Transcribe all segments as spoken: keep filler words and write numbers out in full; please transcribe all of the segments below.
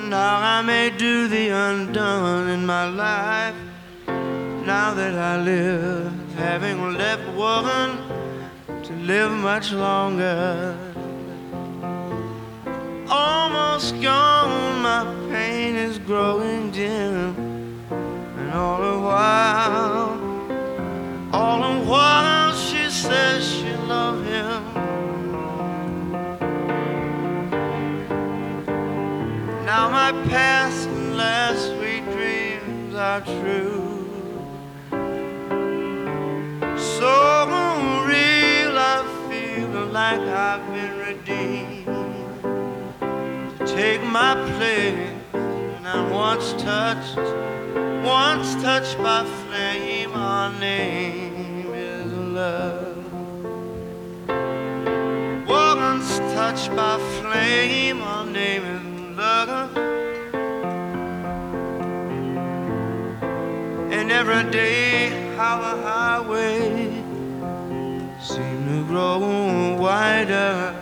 Now I may do the undone in my life. Now that I live, having left one to live much longer. Almost gone, my pain is growing dim. And all the while, all the while she says she loves him. Now my past and last sweet dreams are true. So real I feel like I've been redeemed. To take my place, and I once touched, once touched by flame. Our name is love. Once touched by flame, our name is love. And every day how the highway seems to grow wider.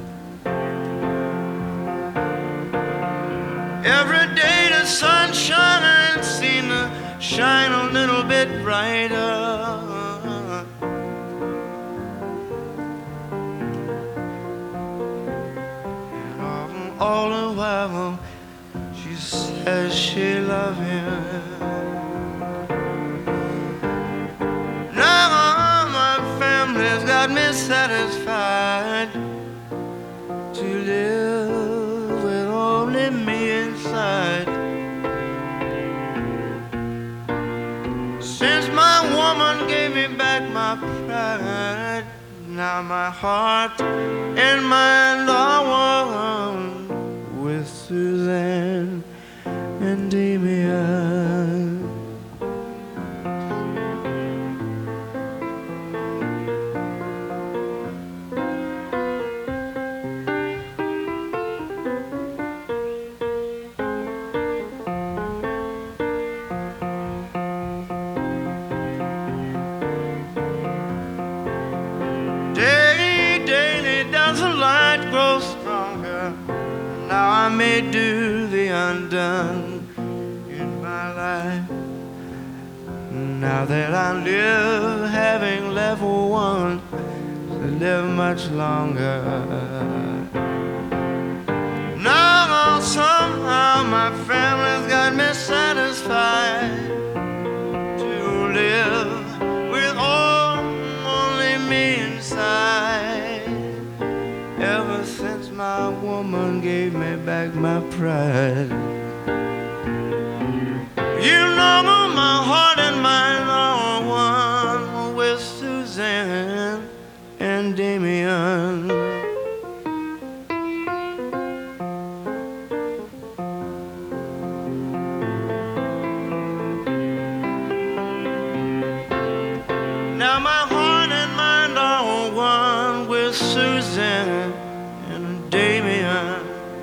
Every day the sunshine seems to shine a little bit brighter. And all, all the while she says she loves him. Now my family's got me satisfied to live with only me inside. Since my woman gave me back my pride, now my heart and mind are one with Suzanne and Damien. Now I may do the undone in my life. Now that I live, having left one to live much longer. Now somehow my family's got me satisfied to live with only me inside. Ever since my woman gave me back my pride, you know my heart and mind are one with Suzanne and Damien. Now my heart and mind are one with Suzanne and Damien.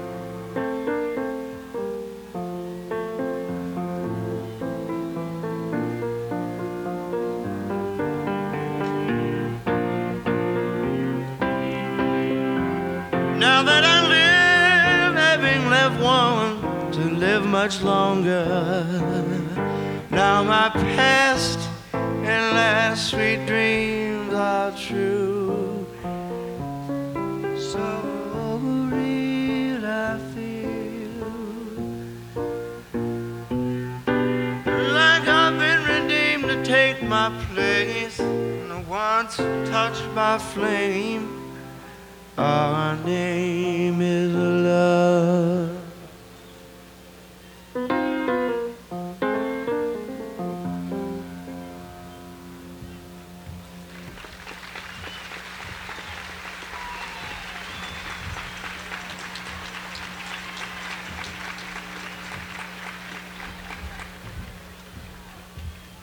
Now that I live, having left one to live much longer. Now my past and last sweet dreams are true. So real I feel, like I've been redeemed to take my place. And once touched by flame, our name is love.